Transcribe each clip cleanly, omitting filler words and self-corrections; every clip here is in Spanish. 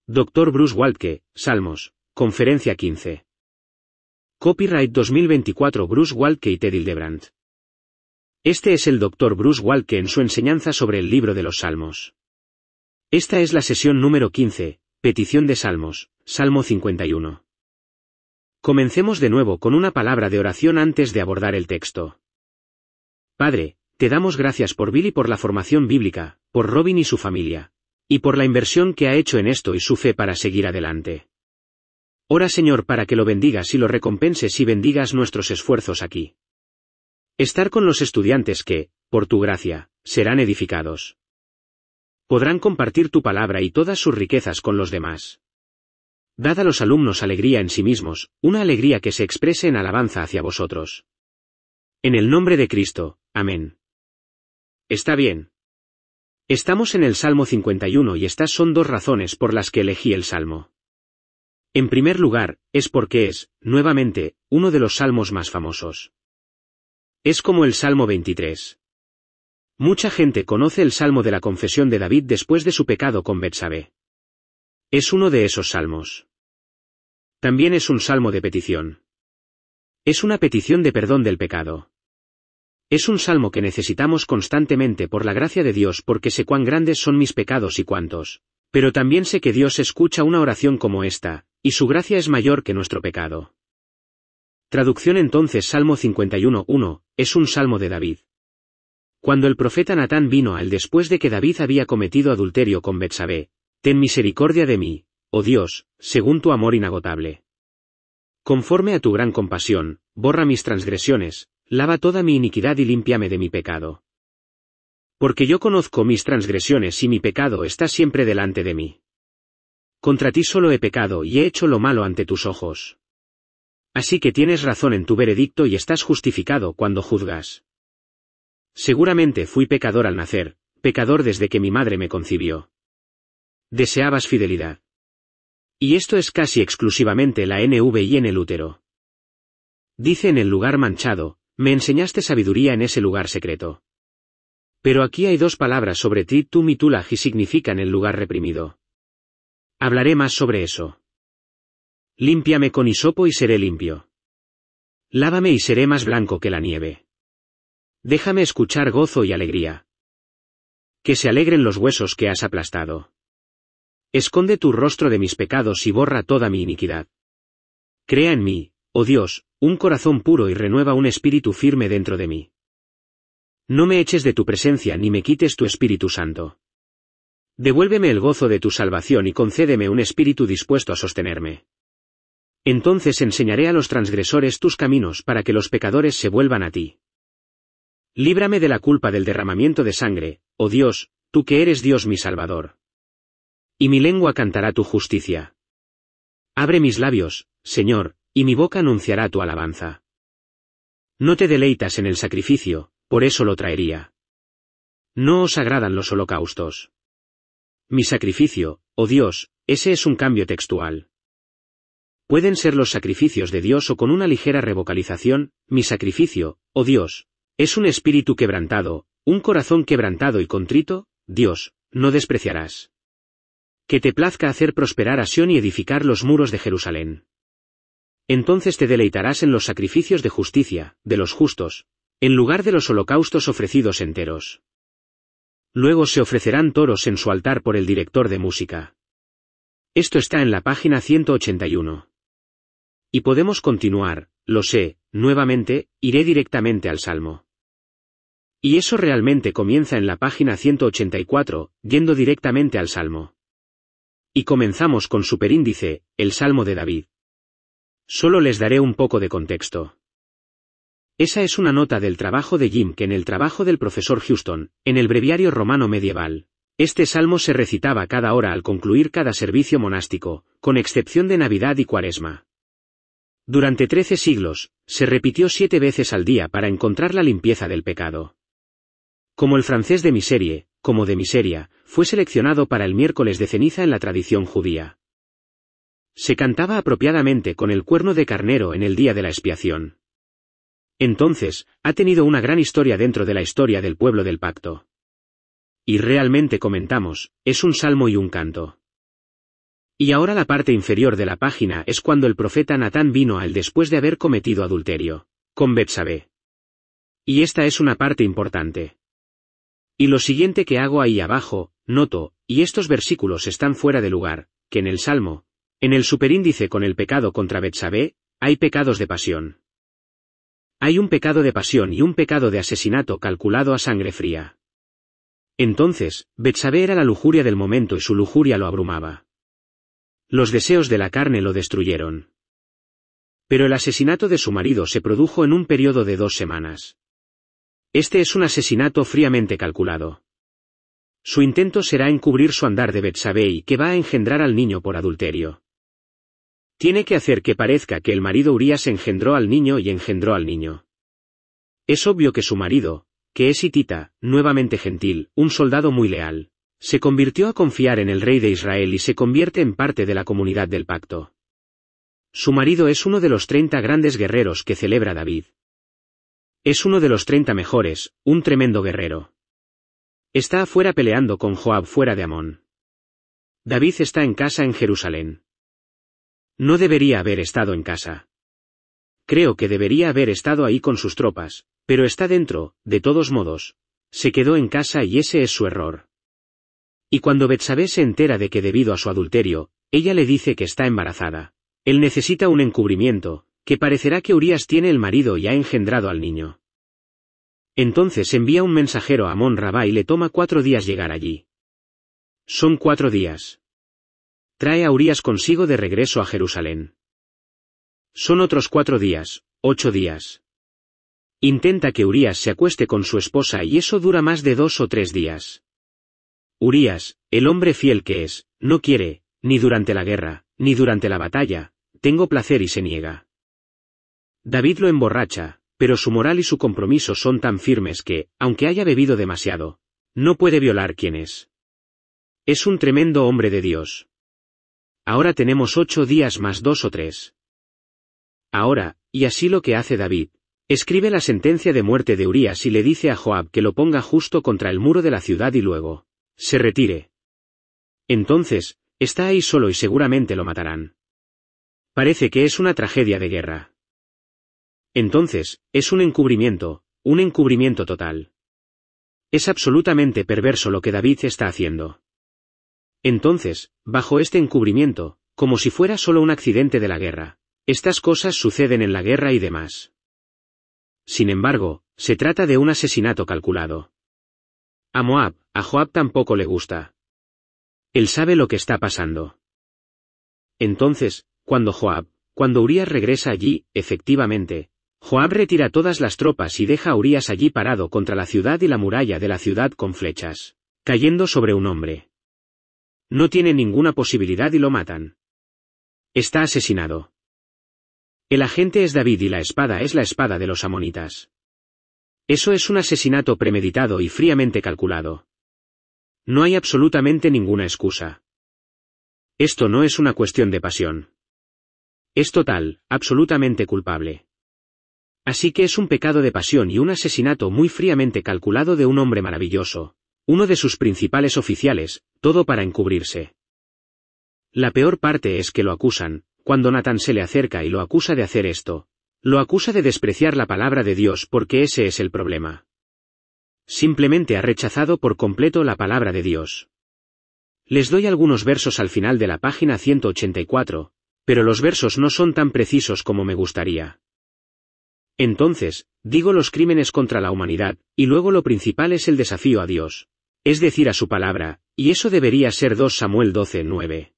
Dr. Bruce Waltke, Salmos, Conferencia 15. Copyright 2024 Bruce Waltke y Ted Hildebrand. Este es el Dr. Bruce Waltke en su enseñanza sobre el libro de los Salmos. Esta es la sesión número 15, petición de Salmos, Salmo 51. Comencemos de nuevo con una palabra de oración antes de abordar el texto. Padre, te damos gracias por Bill y por la formación bíblica, por Robin y su familia, y por la inversión que ha hecho en esto y su fe para seguir adelante. Ora Señor para que lo bendigas y lo recompenses y bendigas nuestros esfuerzos aquí. Estar con los estudiantes que, por tu gracia, serán edificados. Podrán compartir tu palabra y todas sus riquezas con los demás. Dad a los alumnos alegría en sí mismos, una alegría que se exprese en alabanza hacia vosotros. En el nombre de Cristo, amén. Está bien. Estamos en el Salmo 51 y estas son dos razones por las que elegí el Salmo. En primer lugar, es porque es, nuevamente, uno de los salmos más famosos. Es como el Salmo 23. Mucha gente conoce el Salmo de la confesión de David después de su pecado con Betsabé. Es uno de esos salmos. También es un salmo de petición. Es una petición de perdón del pecado. Es un salmo que necesitamos constantemente por la gracia de Dios porque sé cuán grandes son mis pecados y cuántos. Pero también sé que Dios escucha una oración como esta, y su gracia es mayor que nuestro pecado. Traducción entonces Salmo 51:1, es un salmo de David. Cuando el profeta Natán vino a él después de que David había cometido adulterio con Betsabé, ten misericordia de mí, oh Dios, según tu amor inagotable. Conforme a tu gran compasión, borra mis transgresiones, lava toda mi iniquidad y límpiame de mi pecado. Porque yo conozco mis transgresiones y mi pecado está siempre delante de mí. Contra ti solo he pecado y he hecho lo malo ante tus ojos. Así que tienes razón en tu veredicto y estás justificado cuando juzgas. Seguramente fui pecador al nacer, pecador desde que mi madre me concibió. Deseabas fidelidad. Y esto es casi exclusivamente la NVI en el útero. Dice en el lugar manchado, me enseñaste sabiduría en ese lugar secreto. Pero aquí hay dos palabras sobre ti, tum y tulaj y significan el lugar reprimido. Hablaré más sobre eso. Límpiame con hisopo y seré limpio. Lávame y seré más blanco que la nieve. Déjame escuchar gozo y alegría. Que se alegren los huesos que has aplastado. Esconde tu rostro de mis pecados y borra toda mi iniquidad. Crea en mí, oh Dios, un corazón puro y renueva un espíritu firme dentro de mí. No me eches de tu presencia ni me quites tu Espíritu Santo. Devuélveme el gozo de tu salvación y concédeme un espíritu dispuesto a sostenerme. Entonces enseñaré a los transgresores tus caminos para que los pecadores se vuelvan a ti. Líbrame de la culpa del derramamiento de sangre, oh Dios, tú que eres Dios mi Salvador. Y mi lengua cantará tu justicia. Abre mis labios, Señor, y mi boca anunciará tu alabanza. No te deleitas en el sacrificio, por eso lo traería. No os agradan los holocaustos. Mi sacrificio, oh Dios, ese es un cambio textual. Pueden ser los sacrificios de Dios o con una ligera revocalización, mi sacrificio, oh Dios, es un espíritu quebrantado, un corazón quebrantado y contrito, Dios, no despreciarás. Que te plazca hacer prosperar a Sión y edificar los muros de Jerusalén. Entonces te deleitarás en los sacrificios de justicia, de los justos, en lugar de los holocaustos ofrecidos enteros. Luego se ofrecerán toros en su altar por el director de música. Esto está en la página 181. Y podemos continuar, lo sé, nuevamente, iré directamente al Salmo. Y eso realmente comienza en la página 184, yendo directamente al Salmo. Y comenzamos con superíndice, el Salmo de David. Solo les daré un poco de contexto. Esa es una nota del trabajo de Jim que en el trabajo del profesor Houston, en el breviario romano medieval. Este salmo se recitaba cada hora al concluir cada servicio monástico, con excepción de Navidad y Cuaresma. Durante 13 siglos, se repitió 7 veces al día para encontrar la limpieza del pecado. Como el francés de miserie, como de miseria, fue seleccionado para el miércoles de ceniza en la tradición judía. Se cantaba apropiadamente con el cuerno de carnero en el día de la expiación. Entonces, ha tenido una gran historia dentro de la historia del pueblo del pacto. Y realmente comentamos, es un salmo y un canto. Y ahora la parte inferior de la página es cuando el profeta Natán vino a él después de haber cometido adulterio con Betsabé. Y esta es una parte importante. Y lo siguiente que hago ahí abajo, noto, y estos versículos están fuera de lugar, que en el Salmo, en el superíndice con el pecado contra Betsabé, hay pecados de pasión. Hay un pecado de pasión y un pecado de asesinato calculado a sangre fría. Entonces, Betsabé era la lujuria del momento y su lujuria lo abrumaba. Los deseos de la carne lo destruyeron. Pero el asesinato de su marido se produjo en un periodo de 2 semanas. Este es un asesinato fríamente calculado. Su intento será encubrir su andar de Betsabé y que va a engendrar al niño por adulterio. Tiene que hacer que parezca que el marido Urías engendró al niño y engendró al niño. Es obvio que su marido, que es hitita, nuevamente gentil, un soldado muy leal, se convirtió a confiar en el rey de Israel y se convierte en parte de la comunidad del pacto. Su marido es uno de los 30 grandes guerreros que celebra David. Es uno de los 30 mejores, un tremendo guerrero. Está afuera peleando con Joab fuera de Amón. David está en casa en Jerusalén. No debería haber estado en casa. Creo que debería haber estado ahí con sus tropas, pero está dentro, de todos modos. Se quedó en casa y ese es su error. Y cuando Betsabé se entera de que debido a su adulterio, ella le dice que está embarazada, él necesita un encubrimiento, que parecerá que Urías tiene el marido y ha engendrado al niño. Entonces envía un mensajero a Amón Rabá y le toma 4 días llegar allí. Son 4 días. Trae a Urías consigo de regreso a Jerusalén. Son otros 4 días, 8 días. Intenta que Urías se acueste con su esposa y eso dura más de 2 o 3 días. Urías, el hombre fiel que es, no quiere, ni durante la guerra, ni durante la batalla, tengo placer y se niega. David lo emborracha, pero su moral y su compromiso son tan firmes que, aunque haya bebido demasiado, no puede violar quién es. Es un tremendo hombre de Dios. Ahora tenemos 8 días más 2 o 3. Ahora, y así lo que hace David, escribe la sentencia de muerte de Urías y le dice a Joab que lo ponga justo contra el muro de la ciudad y luego se retire. Entonces, está ahí solo y seguramente lo matarán. Parece que es una tragedia de guerra. Entonces, es un encubrimiento total. Es absolutamente perverso lo que David está haciendo. Entonces, bajo este encubrimiento, como si fuera solo un accidente de la guerra, estas cosas suceden en la guerra y demás. Sin embargo, se trata de un asesinato calculado. A Joab tampoco le gusta. Él sabe lo que está pasando. Entonces, cuando Urías regresa allí, efectivamente, Joab retira todas las tropas y deja a Urías allí parado contra la ciudad y la muralla de la ciudad con flechas, cayendo sobre un hombre. No tiene ninguna posibilidad y lo matan. Está asesinado. El agente es David y la espada es la espada de los amonitas. Eso es un asesinato premeditado y fríamente calculado. No hay absolutamente ninguna excusa. Esto no es una cuestión de pasión. Es total, absolutamente culpable. Así que es un pecado de pasión y un asesinato muy fríamente calculado de un hombre maravilloso, uno de sus principales oficiales, todo para encubrirse. La peor parte es que lo acusan, cuando Natán se le acerca y lo acusa de hacer esto, lo acusa de despreciar la palabra de Dios porque ese es el problema. Simplemente ha rechazado por completo la palabra de Dios. Les doy algunos versos al final de la página 184, pero los versos no son tan precisos como me gustaría. Entonces, digo los crímenes contra la humanidad, y luego lo principal es el desafío a Dios, es decir a su palabra, y eso debería ser 2 Samuel 12:9.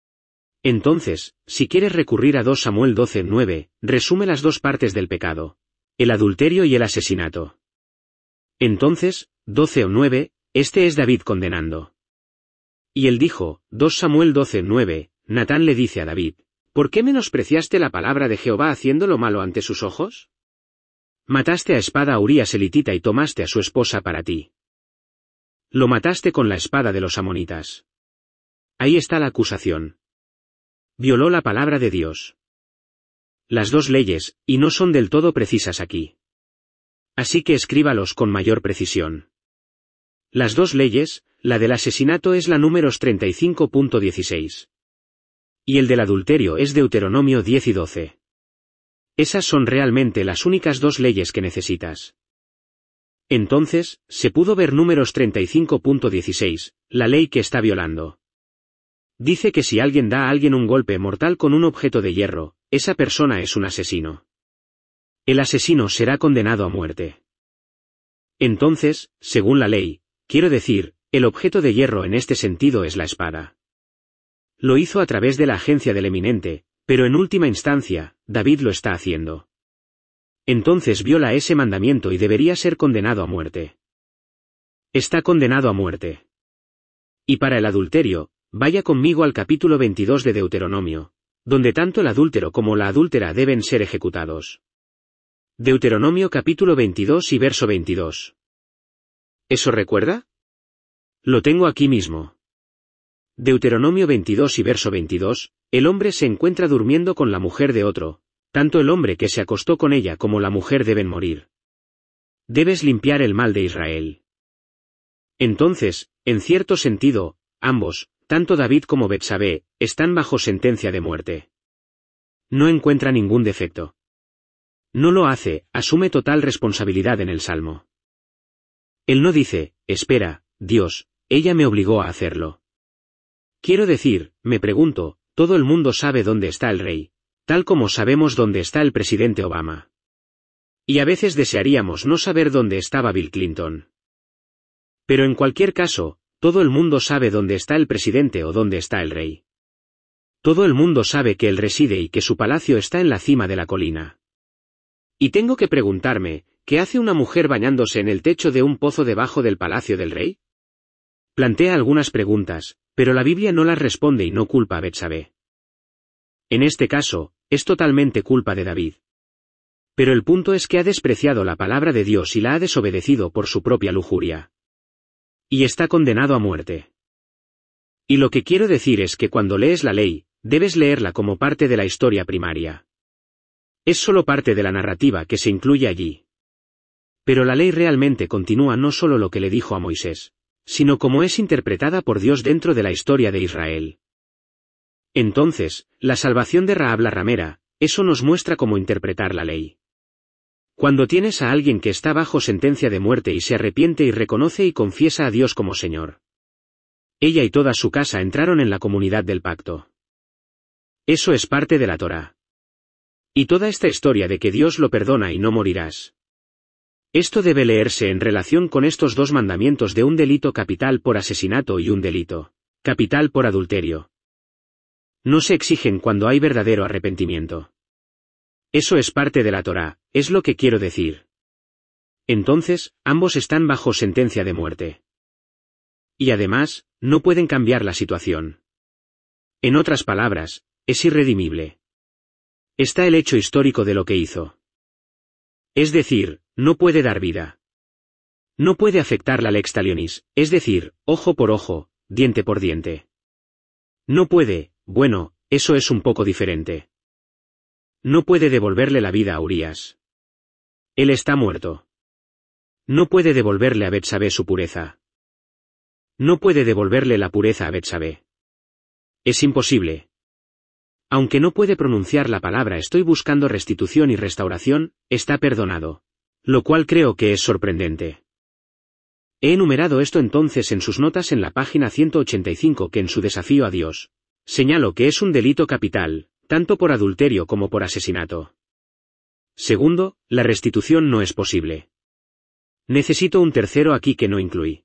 Entonces, si quieres recurrir a 2 Samuel 12:9, resume las 2 partes del pecado, el adulterio y el asesinato. Entonces, 12 o 9, este es David condenando. Y él dijo, 2 Samuel 12:9, Natán le dice a David, ¿por qué menospreciaste la palabra de Jehová haciendo lo malo ante sus ojos? Mataste a espada a Urías elitita y tomaste a su esposa para ti. Lo mataste con la espada de los amonitas. Ahí está la acusación. Violó la palabra de Dios. Las 2 leyes, y no son del todo precisas aquí. Así que escríbalos con mayor precisión. Las 2 leyes, la del asesinato es la números 35.16. Y el del adulterio es Deuteronomio 10 y 12. Esas son realmente las únicas dos leyes que necesitas. Entonces, se pudo ver Números 35.16, la ley que está violando. Dice que si alguien da a alguien un golpe mortal con un objeto de hierro, esa persona es un asesino. El asesino será condenado a muerte. Entonces, según la ley, quiero decir, el objeto de hierro en este sentido es la espada. Lo hizo a través de la agencia del eminente, pero en última instancia, David lo está haciendo. Entonces viola ese mandamiento y debería ser condenado a muerte. Está condenado a muerte. Y para el adulterio, vaya conmigo al capítulo 22 de Deuteronomio, donde tanto el adúltero como la adúltera deben ser ejecutados. Deuteronomio capítulo 22 y verso 22. ¿Eso recuerda? Lo tengo aquí mismo. Deuteronomio 22 y verso 22, el hombre se encuentra durmiendo con la mujer de otro, tanto el hombre que se acostó con ella como la mujer deben morir. Debes limpiar el mal de Israel. Entonces, en cierto sentido, ambos, tanto David como Betsabé, están bajo sentencia de muerte. No encuentra ningún defecto. No lo hace, asume total responsabilidad en el Salmo. Él no dice, espera, Dios, ella me obligó a hacerlo. Quiero decir, me pregunto, todo el mundo sabe dónde está el rey, tal como sabemos dónde está el presidente Obama. Y a veces desearíamos no saber dónde estaba Bill Clinton. Pero en cualquier caso, todo el mundo sabe dónde está el presidente o dónde está el rey. Todo el mundo sabe que él reside y que su palacio está en la cima de la colina. Y tengo que preguntarme, ¿qué hace una mujer bañándose en el techo de un pozo debajo del palacio del rey? Plantea algunas preguntas, pero la Biblia no las responde y no culpa a Betsabé. En este caso, es totalmente culpa de David. Pero el punto es que ha despreciado la palabra de Dios y la ha desobedecido por su propia lujuria. Y está condenado a muerte. Y lo que quiero decir es que cuando lees la ley, debes leerla como parte de la historia primaria. Es solo parte de la narrativa que se incluye allí. Pero la ley realmente continúa no solo lo que le dijo a Moisés, sino como es interpretada por Dios dentro de la historia de Israel. Entonces, la salvación de Rahab la ramera, eso nos muestra cómo interpretar la ley. Cuando tienes a alguien que está bajo sentencia de muerte y se arrepiente y reconoce y confiesa a Dios como Señor. Ella y toda su casa entraron en la comunidad del pacto. Eso es parte de la Torá. Y toda esta historia de que Dios lo perdona y no morirás. Esto debe leerse en relación con estos dos mandamientos de un delito capital por asesinato y un delito capital por adulterio. No se exigen cuando hay verdadero arrepentimiento. Eso es parte de la Torá, es lo que quiero decir. Entonces, ambos están bajo sentencia de muerte. Y además, no pueden cambiar la situación. En otras palabras, es irredimible. Está el hecho histórico de lo que hizo. Es decir, no puede dar vida. No puede afectar la lex talionis, es decir, ojo por ojo, diente por diente. No puede, bueno, eso es un poco diferente. No puede devolverle la vida a Urías. Él está muerto. No puede devolverle a Betsabé su pureza. No puede devolverle la pureza a Betsabé. Es imposible. Aunque no puede pronunciar la palabra estoy buscando restitución y restauración, está perdonado. Lo cual creo que es sorprendente. He enumerado esto entonces en sus notas en la página 185 que en su desafío a Dios. Señalo que es un delito capital, tanto por adulterio como por asesinato. Segundo, la restitución no es posible. Necesito un tercero aquí que no incluí.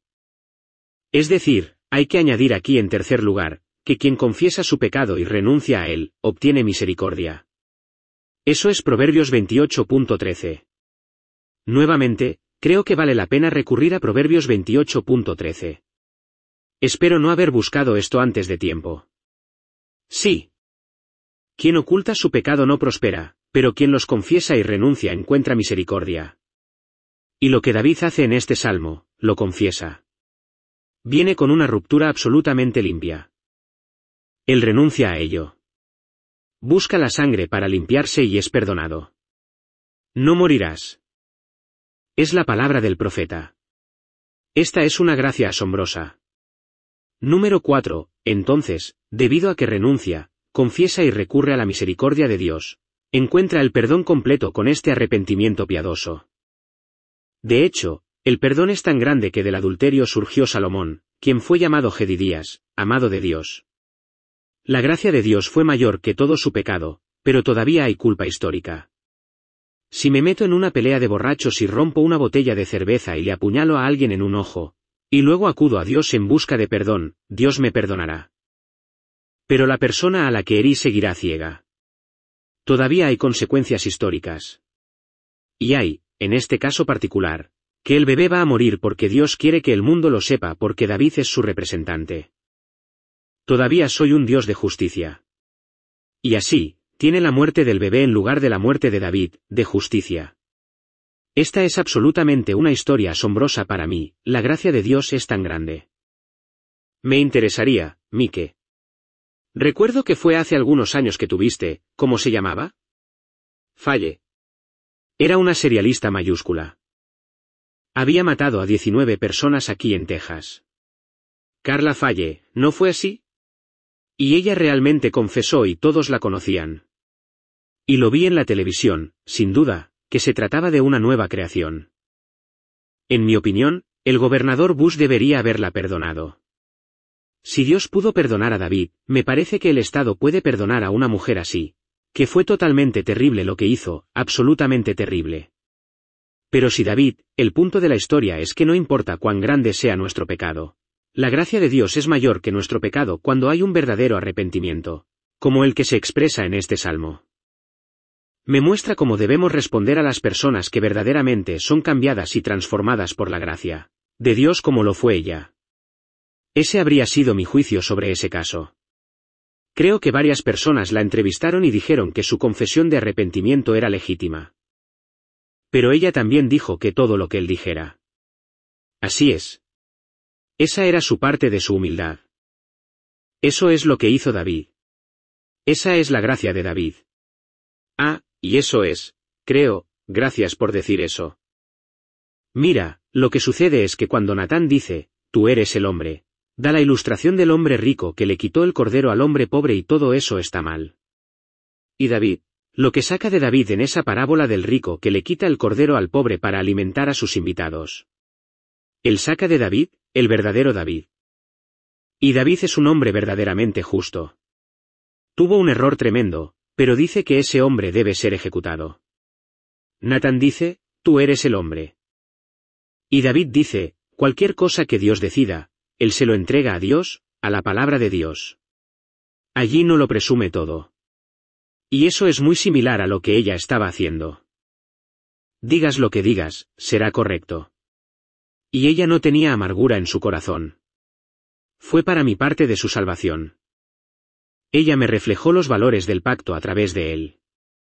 Es decir, hay que añadir aquí en tercer lugar, que quien confiesa su pecado y renuncia a él, obtiene misericordia. Eso es Proverbios 28.13. Nuevamente, creo que vale la pena recurrir a Proverbios 28.13. Espero no haber buscado esto antes de tiempo. Sí. Quien oculta su pecado no prospera, pero quien los confiesa y renuncia encuentra misericordia. Y lo que David hace en este salmo, lo confiesa. Viene con una ruptura absolutamente limpia. Él renuncia a ello. Busca la sangre para limpiarse y es perdonado. No morirás. Es la palabra del profeta. Esta es una gracia asombrosa. Número 4. Entonces, debido a que renuncia, confiesa y recurre a la misericordia de Dios, encuentra el perdón completo con este arrepentimiento piadoso. De hecho, el perdón es tan grande que del adulterio surgió Salomón, quien fue llamado Jedidías, amado de Dios. La gracia de Dios fue mayor que todo su pecado, pero todavía hay culpa histórica. Si me meto en una pelea de borrachos y rompo una botella de cerveza y le apuñalo a alguien en un ojo, y luego acudo a Dios en busca de perdón, Dios me perdonará. Pero la persona a la que herí seguirá ciega. Todavía hay consecuencias históricas. Y hay, en este caso particular, que el bebé va a morir porque Dios quiere que el mundo lo sepa porque David es su representante. Todavía soy un Dios de justicia. Y así, tiene la muerte del bebé en lugar de la muerte de David, de justicia. Esta es absolutamente una historia asombrosa para mí, la gracia de Dios es tan grande. Me interesaría, Mike. Recuerdo que fue hace algunos años que tuviste, ¿cómo se llamaba? Falle. Era una serialista mayúscula. Había matado a 19 personas aquí en Texas. Carla Falle, ¿no fue así? Y ella realmente confesó y todos la conocían. Y lo vi en la televisión, sin duda, que se trataba de una nueva creación. En mi opinión, el gobernador Bush debería haberla perdonado. Si Dios pudo perdonar a David, me parece que el Estado puede perdonar a una mujer así, que fue totalmente terrible lo que hizo, absolutamente terrible. Pero si David, el punto de la historia es que no importa cuán grande sea nuestro pecado. La gracia de Dios es mayor que nuestro pecado cuando hay un verdadero arrepentimiento, como el que se expresa en este salmo. Me muestra cómo debemos responder a las personas que verdaderamente son cambiadas y transformadas por la gracia de Dios como lo fue ella. Ese habría sido mi juicio sobre ese caso. Creo que varias personas la entrevistaron y dijeron que su confesión de arrepentimiento era legítima. Pero ella también dijo que todo lo que él dijera. Así es. Esa era su parte de su humildad. Eso es lo que hizo David. Esa es la gracia de David. Ah, y eso es, creo, gracias por decir eso. Mira, lo que sucede es que cuando Natán dice, tú eres el hombre, da la ilustración del hombre rico que le quitó el cordero al hombre pobre y todo eso está mal. Y David, lo que saca de David en esa parábola del rico que le quita el cordero al pobre para alimentar a sus invitados. Él saca de David, el verdadero David. Y David es un hombre verdaderamente justo. Tuvo un error tremendo, pero dice que ese hombre debe ser ejecutado. Natán dice, tú eres el hombre. Y David dice, cualquier cosa que Dios decida, él se lo entrega a Dios, a la palabra de Dios. Allí no lo presume todo. Y eso es muy similar a lo que ella estaba haciendo. Digas lo que digas, será correcto. Y ella no tenía amargura en su corazón. Fue para mi parte de su salvación. Ella me reflejó los valores del pacto a través de él.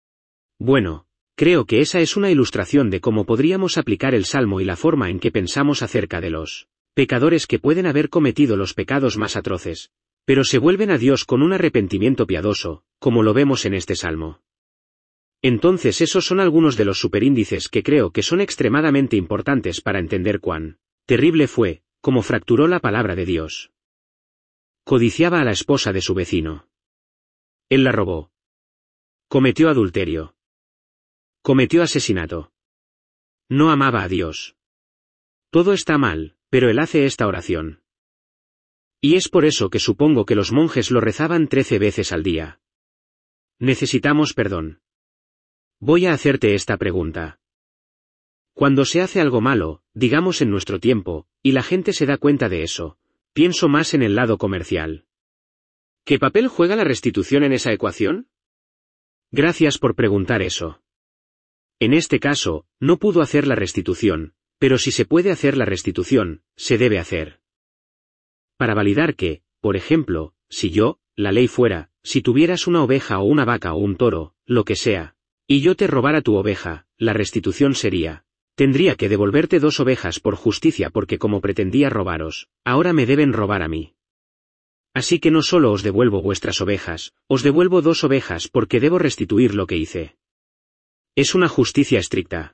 Bueno, creo que esa es una ilustración de cómo podríamos aplicar el Salmo y la forma en que pensamos acerca de los pecadores que pueden haber cometido los pecados más atroces, pero se vuelven a Dios con un arrepentimiento piadoso, como lo vemos en este Salmo. Entonces esos son algunos de los superíndices que creo que son extremadamente importantes para entender cuán terrible fue, como fracturó la palabra de Dios. Codiciaba a la esposa de su vecino. Él la robó. Cometió adulterio. Cometió asesinato. No amaba a Dios. Todo está mal, pero él hace esta oración. Y es por eso que supongo que los monjes lo rezaban 13 veces al día. Necesitamos perdón. Voy a hacerte esta pregunta. Cuando se hace algo malo, digamos en nuestro tiempo, y la gente se da cuenta de eso, pienso más en el lado comercial. ¿Qué papel juega la restitución en esa ecuación? Gracias por preguntar eso. En este caso, no pudo hacer la restitución, pero si se puede hacer la restitución, se debe hacer. Para validar que, por ejemplo, si yo, la ley fuera, si tuvieras una oveja o una vaca o un toro, lo que sea, y yo te robara tu oveja, la restitución sería, tendría que devolverte 2 ovejas por justicia porque como pretendía robaros, ahora me deben robar a mí. Así que no solo os devuelvo vuestras ovejas, os devuelvo 2 ovejas porque debo restituir lo que hice. Es una justicia estricta.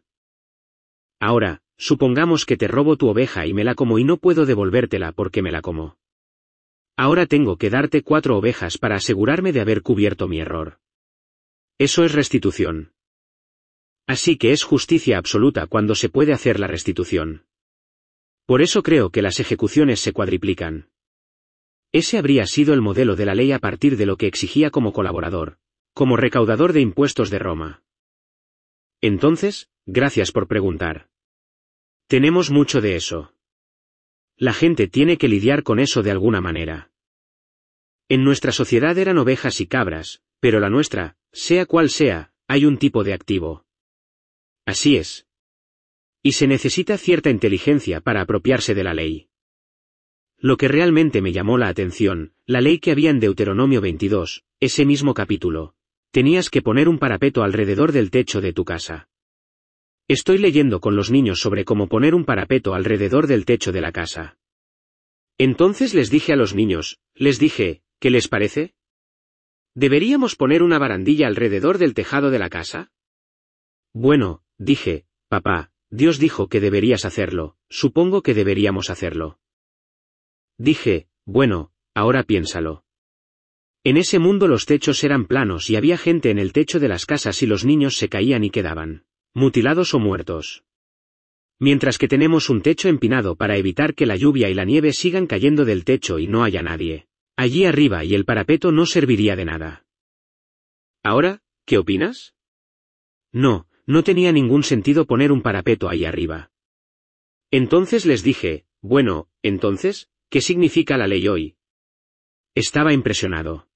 Ahora, supongamos que te robo tu oveja y me la como y no puedo devolvértela porque me la como. Ahora tengo que darte 4 ovejas para asegurarme de haber cubierto mi error. Eso es restitución. Así que es justicia absoluta cuando se puede hacer la restitución. Por eso creo que las ejecuciones se cuadriplican. Ese habría sido el modelo de la ley a partir de lo que exigía como colaborador, como recaudador de impuestos de Roma. Entonces, gracias por preguntar. Tenemos mucho de eso. La gente tiene que lidiar con eso de alguna manera. En nuestra sociedad eran ovejas y cabras, pero la nuestra, sea cual sea, hay un tipo de activo. Así es. Y se necesita cierta inteligencia para apropiarse de la ley. Lo que realmente me llamó la atención, la ley que había en Deuteronomio 22, ese mismo capítulo. Tenías que poner un parapeto alrededor del techo de tu casa. Estoy leyendo con los niños sobre cómo poner un parapeto alrededor del techo de la casa. Entonces les dije a los niños, ¿qué les parece? ¿Deberíamos poner una barandilla alrededor del tejado de la casa? Bueno, dije, papá, Dios dijo que deberías hacerlo, supongo que deberíamos hacerlo. Dije, bueno, ahora piénsalo. En ese mundo los techos eran planos y había gente en el techo de las casas y los niños se caían y quedaban mutilados o muertos. Mientras que tenemos un techo empinado para evitar que la lluvia y la nieve sigan cayendo del techo y no haya nadie allí arriba y el parapeto no serviría de nada. ¿Ahora, qué opinas? No tenía ningún sentido poner un parapeto ahí arriba. Entonces les dije, bueno, entonces, ¿qué significa la ley hoy? Estaba impresionado.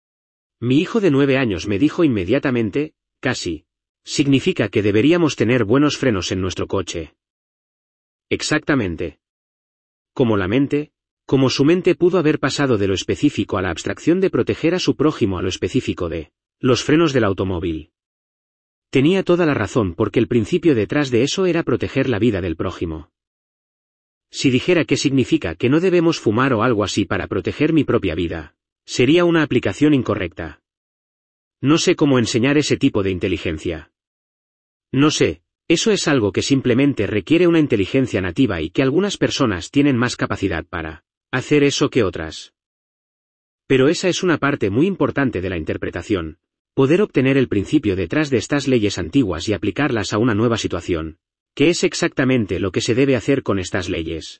Mi hijo de 9 años me dijo inmediatamente, casi, significa que deberíamos tener buenos frenos en nuestro coche. Exactamente. Como su mente pudo haber pasado de lo específico a la abstracción de proteger a su prójimo a lo específico de los frenos del automóvil. Tenía toda la razón porque el principio detrás de eso era proteger la vida del prójimo. Si dijera que significa que no debemos fumar o algo así para proteger mi propia vida, sería una aplicación incorrecta. No sé cómo enseñar ese tipo de inteligencia. No sé, eso es algo que simplemente requiere una inteligencia nativa y que algunas personas tienen más capacidad para hacer eso que otras. Pero esa es una parte muy importante de la interpretación, poder obtener el principio detrás de estas leyes antiguas y aplicarlas a una nueva situación, que es exactamente lo que se debe hacer con estas leyes.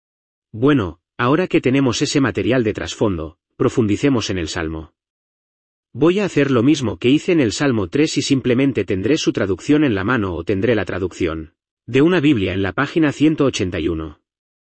Bueno, ahora que tenemos ese material de trasfondo, profundicemos en el Salmo. Voy a hacer lo mismo que hice en el Salmo 3 y simplemente tendré su traducción en la mano o tendré la traducción de una Biblia en la página 181.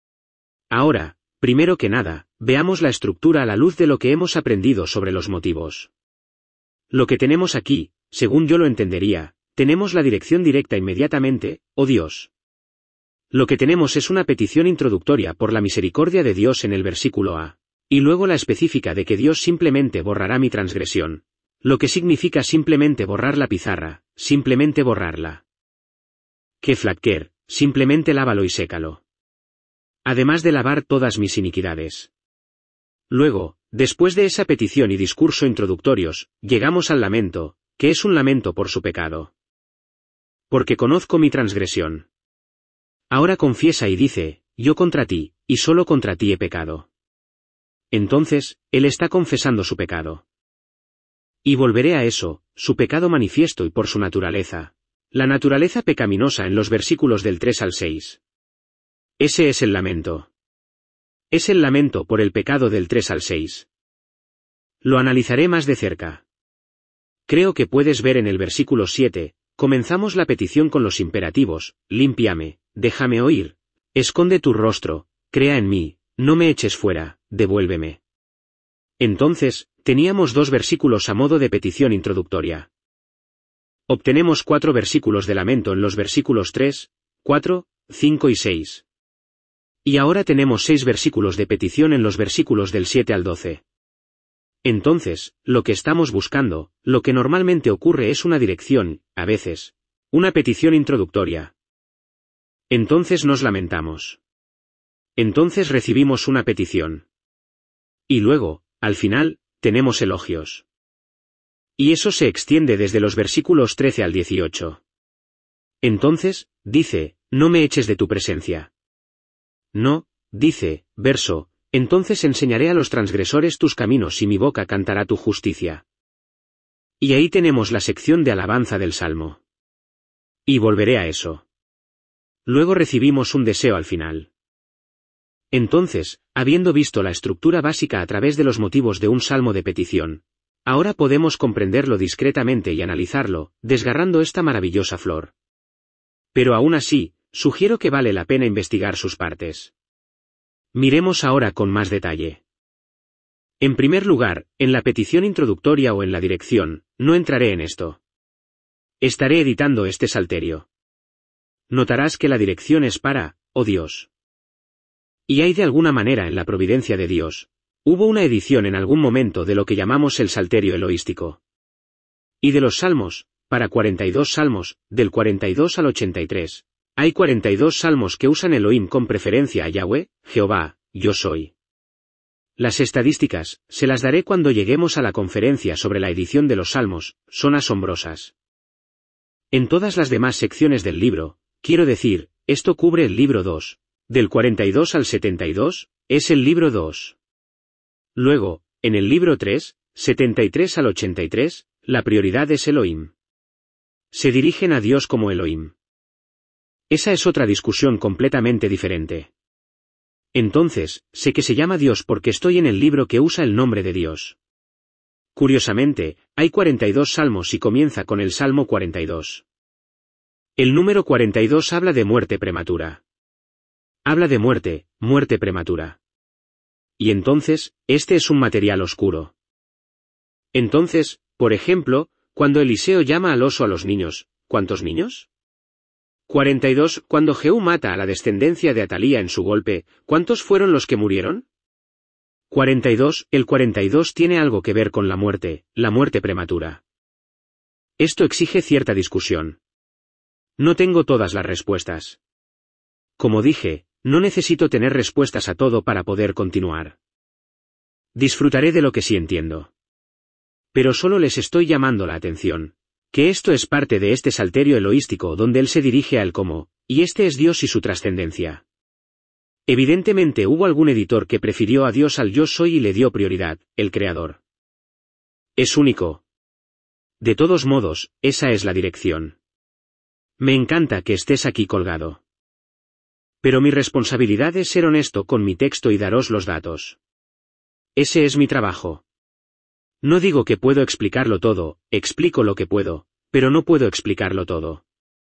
Ahora, primero que nada, veamos la estructura a la luz de lo que hemos aprendido sobre los motivos. Lo que tenemos aquí, según yo lo entendería, tenemos la dirección directa inmediatamente, oh Dios. Lo que tenemos es una petición introductoria por la misericordia de Dios en el versículo A. Y luego la específica de que Dios simplemente borrará mi transgresión. Lo que significa simplemente borrar la pizarra, simplemente borrarla. Que flaquer, simplemente lávalo y sécalo. Además de lavar todas mis iniquidades. Luego, después de esa petición y discurso introductorios, llegamos al lamento, que es un lamento por su pecado. Porque conozco mi transgresión. Ahora confiesa y dice, yo contra ti, y solo contra ti he pecado. Entonces, él está confesando su pecado. Y volveré a eso, su pecado manifiesto y por su naturaleza. La naturaleza pecaminosa en los versículos del 3 al 6. Ese es el lamento. Es el lamento por el pecado del 3 al 6. Lo analizaré más de cerca. Creo que puedes ver en el versículo 7, comenzamos la petición con los imperativos, límpiame, déjame oír, esconde tu rostro, crea en mí, no me eches fuera, devuélveme. Entonces, teníamos 2 versículos a modo de petición introductoria. Obtenemos 4 versículos de lamento en los versículos 3, 4, 5 y 6. Y ahora tenemos 6 versículos de petición en los versículos del 7 al 12. Entonces, lo que estamos buscando, lo que normalmente ocurre es una dirección, a veces, una petición introductoria. Entonces nos lamentamos. Entonces recibimos una petición. Y luego, al final, tenemos elogios. Y eso se extiende desde los versículos 13 al 18. Entonces, dice, no me eches de tu presencia. No, dice, verso, Entonces enseñaré a los transgresores tus caminos y mi boca cantará tu justicia. Y ahí tenemos la sección de alabanza del Salmo. Y volveré a eso. Luego recibimos un deseo al final. Entonces, habiendo visto la estructura básica a través de los motivos de un salmo de petición, ahora podemos comprenderlo discretamente y analizarlo, desgarrando esta maravillosa flor. Pero aún así, sugiero que vale la pena investigar sus partes. Miremos ahora con más detalle. En primer lugar, en la petición introductoria o en la dirección, no entraré en esto. Estaré editando este salterio. Notarás que la dirección es para, oh Dios. Y hay de alguna manera en la providencia de Dios. Hubo una edición en algún momento de lo que llamamos el salterio eloístico. Y de los salmos, para 42 salmos, del 42 al 83, hay 42 salmos que usan Elohim con preferencia a Yahweh, Jehová, yo soy. Las estadísticas, se las daré cuando lleguemos a la conferencia sobre la edición de los salmos, son asombrosas. En todas las demás secciones del libro, quiero decir, esto cubre el libro 2, del 42 al 72, es el libro 2. Luego, en el libro 3, 73 al 83, la prioridad es Elohim. Se dirigen a Dios como Elohim. Esa es otra discusión completamente diferente. Entonces, sé que se llama Dios porque estoy en el libro que usa el nombre de Dios. Curiosamente, hay 42 salmos y comienza con el Salmo 42. El número 42 habla de muerte prematura. Habla de muerte, muerte prematura. Y entonces, este es un material oscuro. Entonces, por ejemplo, cuando Eliseo llama al oso a los niños, ¿cuántos niños? 42. Cuando Jehú mata a la descendencia de Atalía en su golpe, ¿cuántos fueron los que murieron? 42. El 42 tiene algo que ver con la muerte prematura. Esto exige cierta discusión. No tengo todas las respuestas. Como dije, no necesito tener respuestas a todo para poder continuar. Disfrutaré de lo que sí entiendo. Pero solo les estoy llamando la atención, que esto es parte de este salterio eloístico donde él se dirige al cómo, y este es Dios y su trascendencia. Evidentemente hubo algún editor que prefirió a Dios al yo soy y le dio prioridad, el Creador. Es único. De todos modos, esa es la dirección. Me encanta que estés aquí colgado. Pero mi responsabilidad es ser honesto con mi texto y daros los datos. Ese es mi trabajo. No digo que puedo explicarlo todo, explico lo que puedo, pero no puedo explicarlo todo.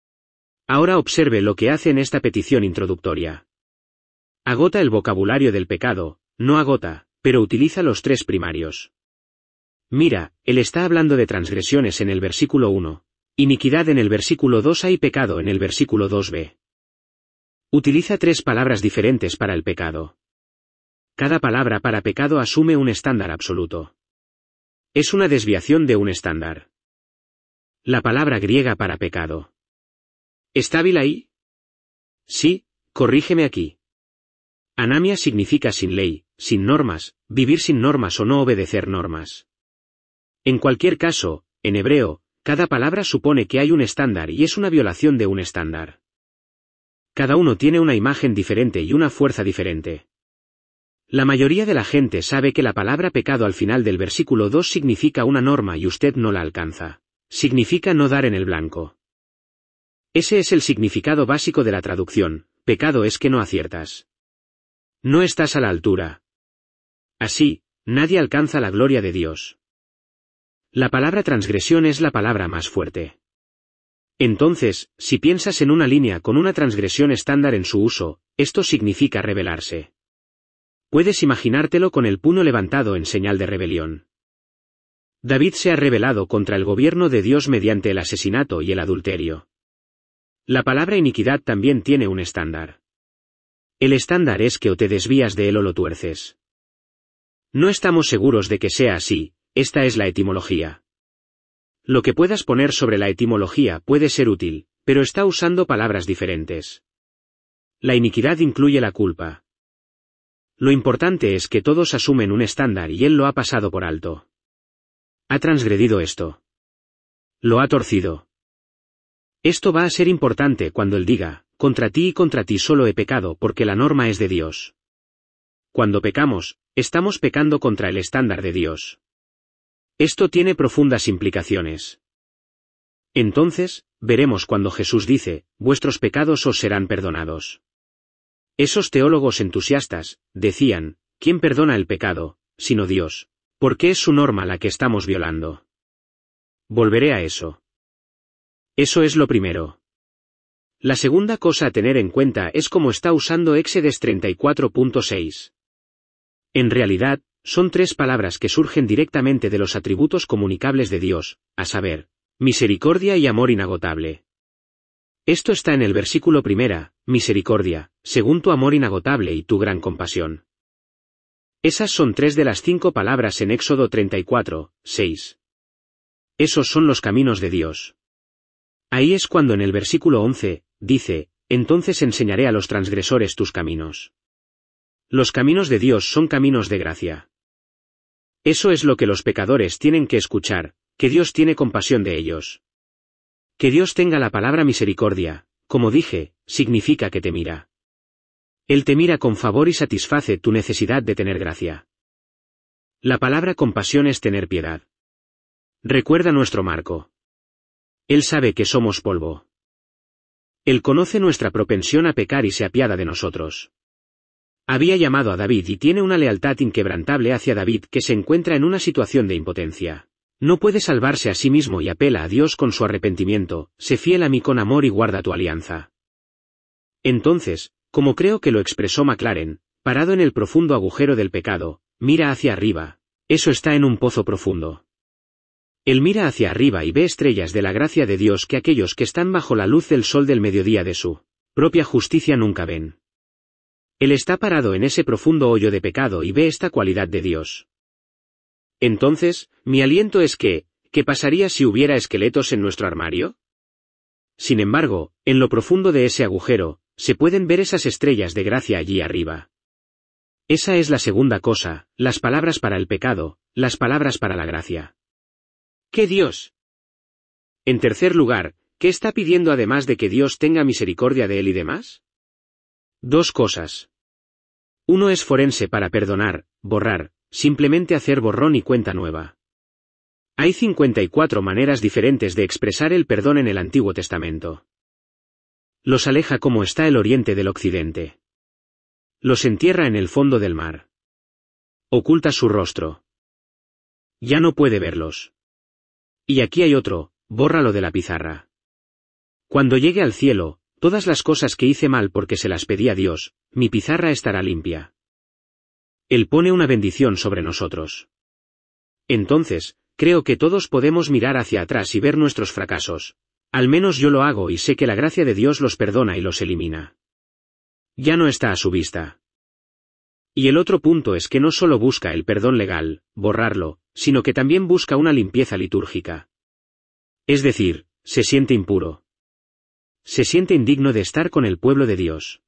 Ahora observe lo que hace en esta petición introductoria. Agota el vocabulario del pecado, no agota, pero utiliza los tres primarios. Mira, él está hablando de transgresiones en el versículo 1, iniquidad en el versículo 2a y pecado en el versículo 2b. Utiliza tres palabras diferentes para el pecado. Cada palabra para pecado asume un estándar absoluto. Es una desviación de un estándar. La palabra griega para pecado. ¿Está Bill ahí? Sí, corrígeme aquí. Anamia significa sin ley, sin normas, vivir sin normas o no obedecer normas. En cualquier caso, en hebreo, cada palabra supone que hay un estándar y es una violación de un estándar. Cada uno tiene una imagen diferente y una fuerza diferente. La mayoría de la gente sabe que la palabra pecado al final del versículo 2 significa una norma y usted no la alcanza. Significa no dar en el blanco. Ese es el significado básico de la traducción, pecado es que no aciertas. No estás a la altura. Así, nadie alcanza la gloria de Dios. La palabra transgresión es la palabra más fuerte. Entonces, si piensas en una línea con una transgresión estándar en su uso, esto significa rebelarse. Puedes imaginártelo con el puño levantado en señal de rebelión. David se ha rebelado contra el gobierno de Dios mediante el asesinato y el adulterio. La palabra iniquidad también tiene un estándar. El estándar es que o te desvías de él o lo tuerces. No estamos seguros de que sea así, esta es la etimología. Lo que puedas poner sobre la etimología puede ser útil, pero está usando palabras diferentes. La iniquidad incluye la culpa. Lo importante es que todos asumen un estándar y él lo ha pasado por alto. Ha transgredido esto. Lo ha torcido. Esto va a ser importante cuando él diga, contra ti y contra ti solo he pecado porque la norma es de Dios. Cuando pecamos, estamos pecando contra el estándar de Dios. Esto tiene profundas implicaciones. Entonces, veremos cuando Jesús dice, vuestros pecados os serán perdonados. Esos teólogos entusiastas, decían, ¿quién perdona el pecado, sino Dios? Porque es su norma la que estamos violando. Volveré a eso. Eso es lo primero. La segunda cosa a tener en cuenta es cómo está usando Éxodo 34.6. En realidad, son tres palabras que surgen directamente de los atributos comunicables de Dios, a saber, misericordia y amor inagotable. Esto está en el versículo primera, misericordia, según tu amor inagotable y tu gran compasión. Esas son tres de las 5 palabras en Éxodo 34:6. Esos son los caminos de Dios. Ahí es cuando en el versículo 11, dice, entonces enseñaré a los transgresores tus caminos. Los caminos de Dios son caminos de gracia. Eso es lo que los pecadores tienen que escuchar, que Dios tiene compasión de ellos. Que Dios tenga la palabra misericordia, como dije, significa que te mira. Él te mira con favor y satisface tu necesidad de tener gracia. La palabra compasión es tener piedad. Recuerda nuestro marco. Él sabe que somos polvo. Él conoce nuestra propensión a pecar y se apiada de nosotros. Había llamado a David y tiene una lealtad inquebrantable hacia David que se encuentra en una situación de impotencia. No puede salvarse a sí mismo y apela a Dios con su arrepentimiento, sé fiel a mí con amor y guarda tu alianza. Entonces, como creo que lo expresó McLaren, parado en el profundo agujero del pecado, mira hacia arriba. Eso está en un pozo profundo. Él mira hacia arriba y ve estrellas de la gracia de Dios que aquellos que están bajo la luz del sol del mediodía de su propia justicia nunca ven. Él está parado en ese profundo hoyo de pecado y ve esta cualidad de Dios. Entonces, mi aliento es que, ¿qué pasaría si hubiera esqueletos en nuestro armario? Sin embargo, en lo profundo de ese agujero, se pueden ver esas estrellas de gracia allí arriba. Esa es la segunda cosa, las palabras para el pecado, las palabras para la gracia. ¿Qué Dios? En tercer lugar, ¿qué está pidiendo además de que Dios tenga misericordia de él y demás? 2 cosas. Uno es forense para perdonar, borrar, simplemente hacer borrón y cuenta nueva. Hay 54 maneras diferentes de expresar el perdón en el Antiguo Testamento. Los aleja como está el oriente del occidente. Los entierra en el fondo del mar. Oculta su rostro. Ya no puede verlos. Y aquí hay otro, bórralo de la pizarra. Cuando llegue al cielo, todas las cosas que hice mal porque se las pedí a Dios, mi pizarra estará limpia. Él pone una bendición sobre nosotros. Entonces, creo que todos podemos mirar hacia atrás y ver nuestros fracasos. Al menos yo lo hago y sé que la gracia de Dios los perdona y los elimina. Ya no está a su vista. Y el otro punto es que no solo busca el perdón legal, borrarlo, sino que también busca una limpieza litúrgica. Es decir, se siente impuro. Se siente indigno de estar con el pueblo de Dios.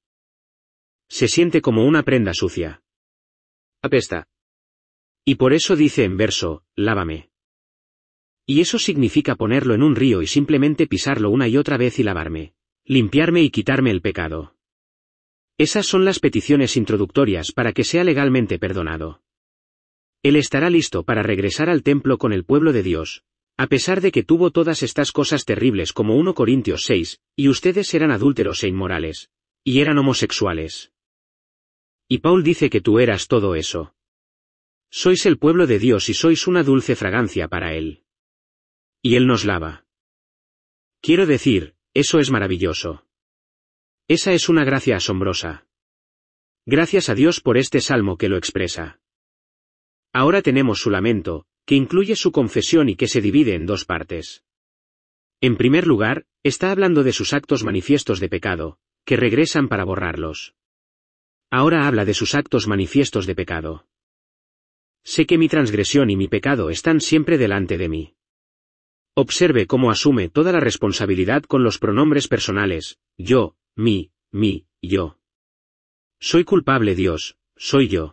Se siente como una prenda sucia. Apesta. Y por eso dice en verso, lávame. Y eso significa ponerlo en un río y simplemente pisarlo una y otra vez y lavarme. Limpiarme y quitarme el pecado. Esas son las peticiones introductorias para que sea legalmente perdonado. Él estará listo para regresar al templo con el pueblo de Dios, a pesar de que tuvo todas estas cosas terribles como 1 Corintios 6, y ustedes eran adúlteros e inmorales, y eran homosexuales. Y Paul dice que tú eras todo eso. Sois el pueblo de Dios y sois una dulce fragancia para Él. Y Él nos lava. Quiero decir, eso es maravilloso. Esa es una gracia asombrosa. Gracias a Dios por este salmo que lo expresa. Ahora tenemos su lamento, que incluye su confesión y que se divide en 2 partes. En primer lugar, está hablando de sus actos manifiestos de pecado, que regresan para borrarlos. Ahora habla de sus actos manifiestos de pecado. Sé que mi transgresión y mi pecado están siempre delante de mí. Observe cómo asume toda la responsabilidad con los pronombres personales, yo, mi, yo. Soy culpable Dios, soy yo.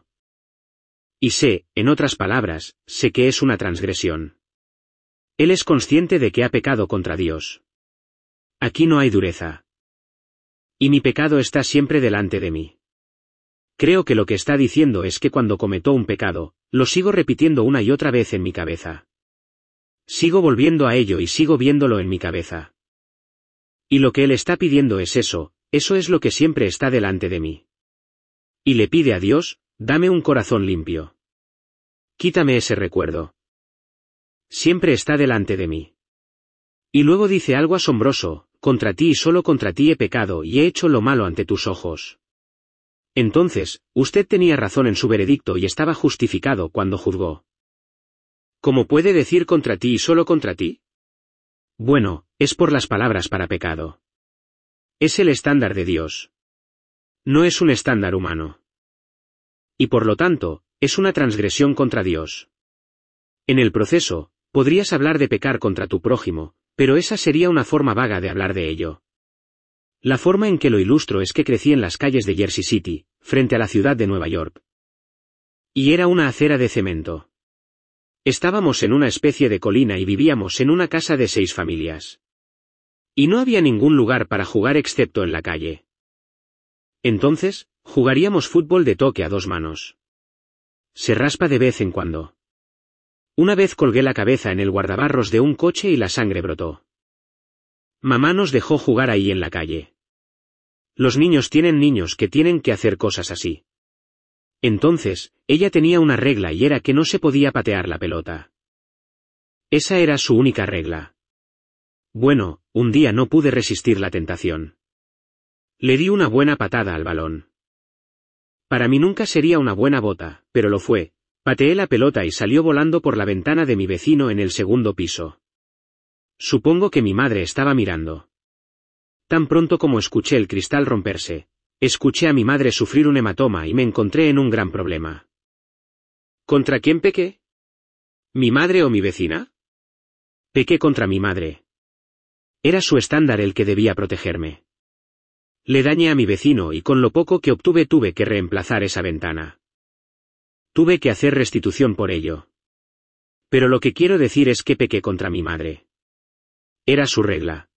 Y sé, en otras palabras, sé que es una transgresión. Él es consciente de que ha pecado contra Dios. Aquí no hay dureza. Y mi pecado está siempre delante de mí. Creo que lo que está diciendo es que cuando cometo un pecado, lo sigo repitiendo una y otra vez en mi cabeza. Sigo volviendo a ello y sigo viéndolo en mi cabeza. Y lo que él está pidiendo es eso es lo que siempre está delante de mí. Y le pide a Dios, dame un corazón limpio. Quítame ese recuerdo. Siempre está delante de mí. Y luego dice algo asombroso, contra ti y solo contra ti he pecado y he hecho lo malo ante tus ojos. Entonces, usted tenía razón en su veredicto y estaba justificado cuando juzgó. ¿Cómo puede decir contra ti y solo contra ti? Bueno, es por las palabras para pecado. Es el estándar de Dios. No es un estándar humano. Y por lo tanto, es una transgresión contra Dios. En el proceso, podrías hablar de pecar contra tu prójimo, pero esa sería una forma vaga de hablar de ello. La forma en que lo ilustro es que crecí en las calles de Jersey City, frente a la ciudad de Nueva York. Y era una acera de cemento. Estábamos en una especie de colina y vivíamos en una casa de 6 familias. Y no había ningún lugar para jugar excepto en la calle. Entonces, jugaríamos fútbol de toque a 2 manos. Se raspa de vez en cuando. Una vez colgué la cabeza en el guardabarros de un coche y la sangre brotó. Mamá nos dejó jugar ahí en la calle. Los niños tienen niños que tienen que hacer cosas así. Entonces, ella tenía una regla y era que no se podía patear la pelota. Esa era su única regla. Bueno, un día no pude resistir la tentación. Le di una buena patada al balón. Para mí nunca sería una buena bota, pero lo fue. Pateé la pelota y salió volando por la ventana de mi vecino en el 2º piso. Supongo que mi madre estaba mirando. Tan pronto como escuché el cristal romperse, escuché a mi madre sufrir un hematoma y me encontré en un gran problema. ¿Contra quién pequé? ¿Mi madre o mi vecina? Pequé contra mi madre. Era su estándar el que debía protegerme. Le dañé a mi vecino y con lo poco que obtuve tuve que reemplazar esa ventana. Tuve que hacer restitución por ello. Pero lo que quiero decir es que pequé contra mi madre. Era su regla.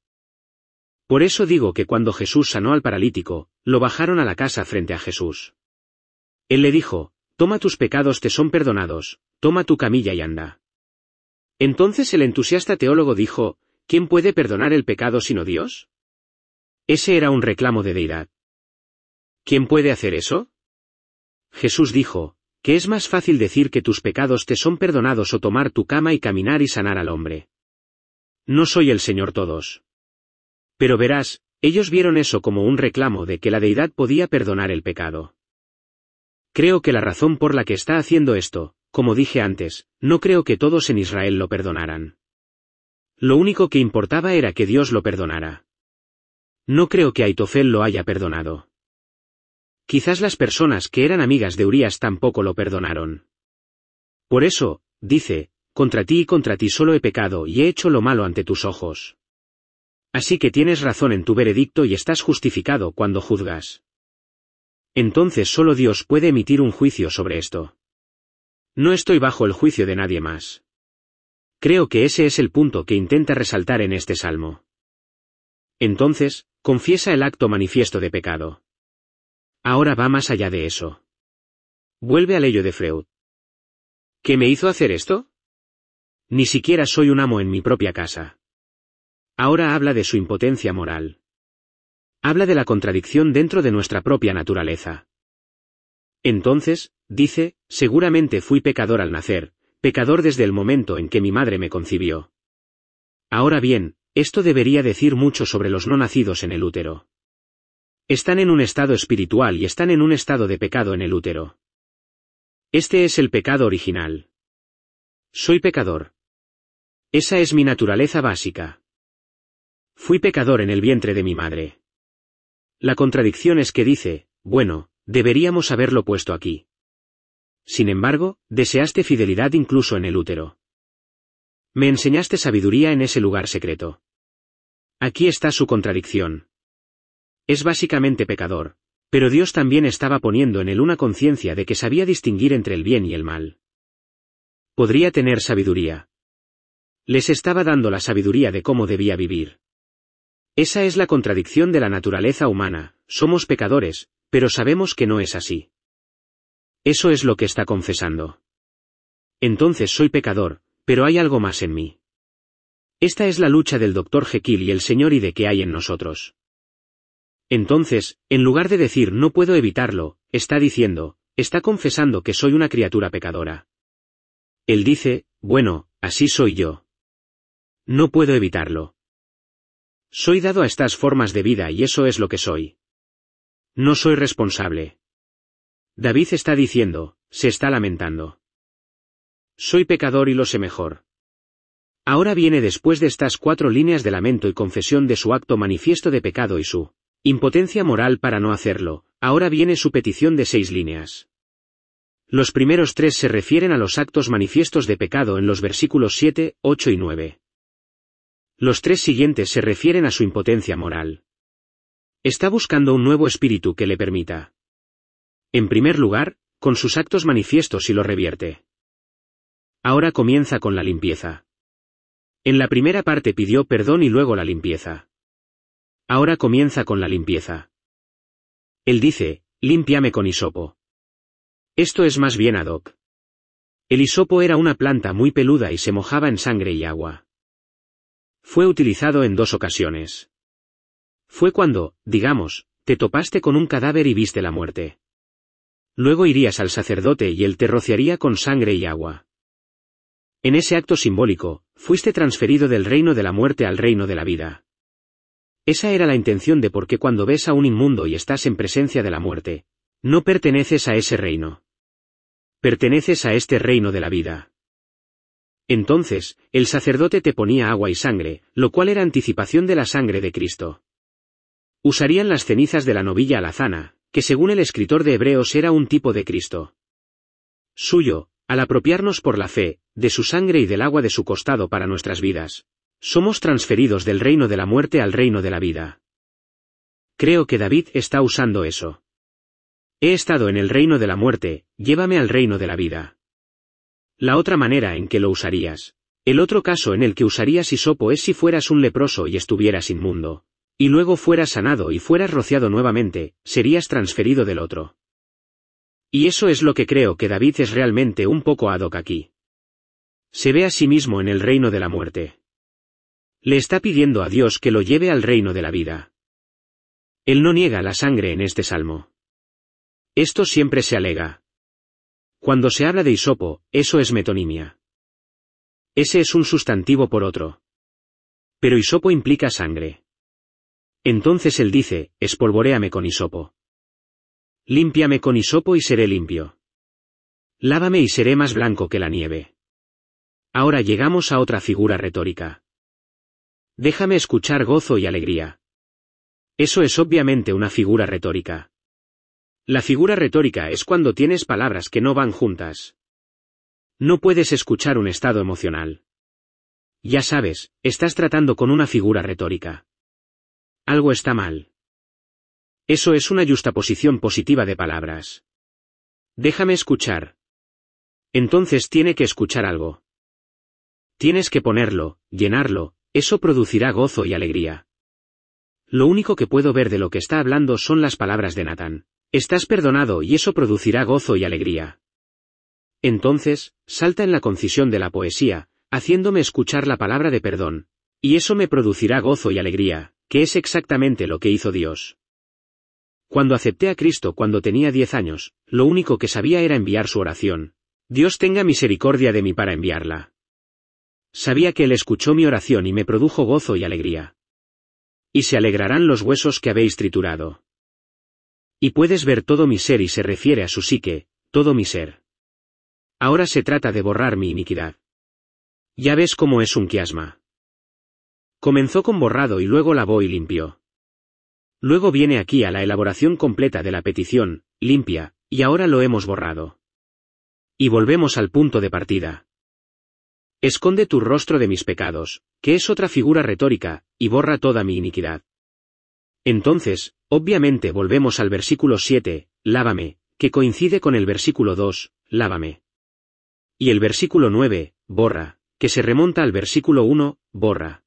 Por eso digo que cuando Jesús sanó al paralítico, lo bajaron a la casa frente a Jesús. Él le dijo, toma tus pecados te son perdonados, toma tu camilla y anda. Entonces el entusiasta teólogo dijo, ¿quién puede perdonar el pecado sino Dios? Ese era un reclamo de deidad. ¿Quién puede hacer eso? Jesús dijo, que es más fácil decir que tus pecados te son perdonados o tomar tu cama y caminar y sanar al hombre. No soy el Señor todos. Pero verás, ellos vieron eso como un reclamo de que la deidad podía perdonar el pecado. Creo que la razón por la que está haciendo esto, como dije antes, no creo que todos en Israel lo perdonaran. Lo único que importaba era que Dios lo perdonara. No creo que Aitofel lo haya perdonado. Quizás las personas que eran amigas de Urías tampoco lo perdonaron. Por eso, dice, contra ti y contra ti solo he pecado y he hecho lo malo ante tus ojos. Así que tienes razón en tu veredicto y estás justificado cuando juzgas. Entonces solo Dios puede emitir un juicio sobre esto. No estoy bajo el juicio de nadie más. Creo que ese es el punto que intenta resaltar en este salmo. Entonces, confiesa el acto manifiesto de pecado. Ahora va más allá de eso. Vuelve al ello de Freud. ¿Qué me hizo hacer esto? Ni siquiera soy un amo en mi propia casa. Ahora habla de su impotencia moral. Habla de la contradicción dentro de nuestra propia naturaleza. Entonces, dice, seguramente fui pecador al nacer, pecador desde el momento en que mi madre me concibió. Ahora bien, esto debería decir mucho sobre los no nacidos en el útero. Están en un estado espiritual y están en un estado de pecado en el útero. Este es el pecado original. Soy pecador. Esa es mi naturaleza básica. Fui pecador en el vientre de mi madre. La contradicción es que dice, bueno, deberíamos haberlo puesto aquí. Sin embargo, deseaste fidelidad incluso en el útero. Me enseñaste sabiduría en ese lugar secreto. Aquí está su contradicción. Es básicamente pecador, pero Dios también estaba poniendo en él una conciencia de que sabía distinguir entre el bien y el mal. Podría tener sabiduría. Les estaba dando la sabiduría de cómo debía vivir. Esa es la contradicción de la naturaleza humana, somos pecadores, pero sabemos que no es así. Eso es lo que está confesando. Entonces soy pecador, pero hay algo más en mí. Esta es la lucha del Dr. Jekyll y el Sr. Hyde que hay en nosotros. Entonces, en lugar de decir no puedo evitarlo, está confesando que soy una criatura pecadora. Él dice, bueno, así soy yo. No puedo evitarlo. Soy dado a estas formas de vida y eso es lo que soy. No soy responsable. David está diciendo, se está lamentando. Soy pecador y lo sé mejor. Ahora viene después de estas 4 líneas de lamento y confesión de su acto manifiesto de pecado y su impotencia moral para no hacerlo, ahora viene su petición de 6 líneas. Los primeros 3 se refieren a los actos manifiestos de pecado en los versículos 7, 8 y 9. Los 3 siguientes se refieren a su impotencia moral. Está buscando un nuevo espíritu que le permita. En primer lugar, con sus actos manifiestos y lo revierte. Ahora comienza con la limpieza. En la primera parte pidió perdón y luego la limpieza. Ahora comienza con la limpieza. Él dice, límpiame con hisopo. Esto es más bien ad hoc. El hisopo era una planta muy peluda y se mojaba en sangre y agua. Fue utilizado en 2 ocasiones. Fue cuando, digamos, te topaste con un cadáver y viste la muerte. Luego irías al sacerdote y él te rociaría con sangre y agua. En ese acto simbólico, fuiste transferido del reino de la muerte al reino de la vida. Esa era la intención de por qué cuando ves a un inmundo y estás en presencia de la muerte, no perteneces a ese reino. Perteneces a este reino de la vida. Entonces, el sacerdote te ponía agua y sangre, lo cual era anticipación de la sangre de Cristo. Usarían las cenizas de la novilla alazana, que según el escritor de Hebreos era un tipo de Cristo. Suyo, al apropiarnos por la fe, de su sangre y del agua de su costado para nuestras vidas, somos transferidos del reino de la muerte al reino de la vida. Creo que David está usando eso. He estado en el reino de la muerte, llévame al reino de la vida. La otra manera en que lo usarías, el otro caso en el que usarías hisopo es si fueras un leproso y estuvieras inmundo, y luego fueras sanado y fueras rociado nuevamente, serías transferido del otro. Y eso es lo que creo que David es realmente un poco ad hoc aquí. Se ve a sí mismo en el reino de la muerte. Le está pidiendo a Dios que lo lleve al reino de la vida. Él no niega la sangre en este salmo. Esto siempre se alega. Cuando se habla de hisopo, eso es metonimia. Ese es un sustantivo por otro. Pero hisopo implica sangre. Entonces él dice, espolvoréame con hisopo. Límpiame con hisopo y seré limpio. Lávame y seré más blanco que la nieve. Ahora llegamos a otra figura retórica. Déjame escuchar gozo y alegría. Eso es obviamente una figura retórica. La figura retórica es cuando tienes palabras que no van juntas. No puedes escuchar un estado emocional. Ya sabes, estás tratando con una figura retórica. Algo está mal. Eso es una yuxtaposición positiva de palabras. Déjame escuchar. Entonces tiene que escuchar algo. Tienes que ponerlo, llenarlo, eso producirá gozo y alegría. Lo único que puedo ver de lo que está hablando son las palabras de Natán. Estás perdonado y eso producirá gozo y alegría. Entonces, salta en la concisión de la poesía, haciéndome escuchar la palabra de perdón, y eso me producirá gozo y alegría, que es exactamente lo que hizo Dios. Cuando acepté a Cristo cuando tenía 10 años, lo único que sabía era enviar su oración. Dios tenga misericordia de mí para enviarla. Sabía que Él escuchó mi oración y me produjo gozo y alegría. Y se alegrarán los huesos que habéis triturado. Y puedes ver todo mi ser y se refiere a su psique, todo mi ser. Ahora se trata de borrar mi iniquidad. Ya ves cómo es un quiasma. Comenzó con borrado y luego lavó y limpió. Luego viene aquí a la elaboración completa de la petición, limpia, y ahora lo hemos borrado. Y volvemos al punto de partida. Esconde tu rostro de mis pecados, que es otra figura retórica, y borra toda mi iniquidad. Entonces, obviamente volvemos al versículo 7, lávame, que coincide con el versículo 2, lávame. Y el versículo 9, borra, que se remonta al versículo 1, borra.